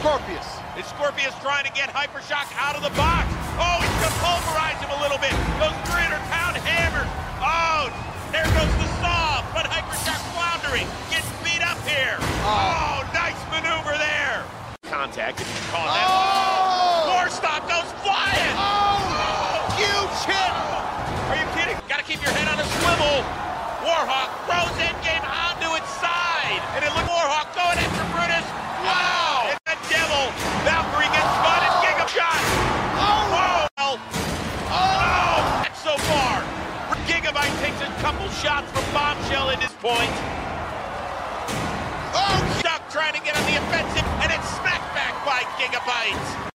Scorpius. Is Scorpius trying to get Hypershock out of the box? Oh, he's going to pulverize him a little bit. Those 300-pound hammers. Oh, there goes the saw. But Hypershock floundering. Gets beat up here. Oh, nice maneuver there. Contact, if you can call it that. Oh! Warstock goes flying. Oh! Huge hit. Are you kidding? Got to keep your head on a swivel. Warhawk throws Endgame onto its side. And it looks Warhawk going after Brutus. Wow! And the Devil. Valkyrie gets spun and Gigashot. Oh! Whoa! Oh! That's so far. Gigabyte takes a couple shots from Bombshell at this point. Oh! Chuck trying to get on the offensive, and it's smacked back by Gigabyte.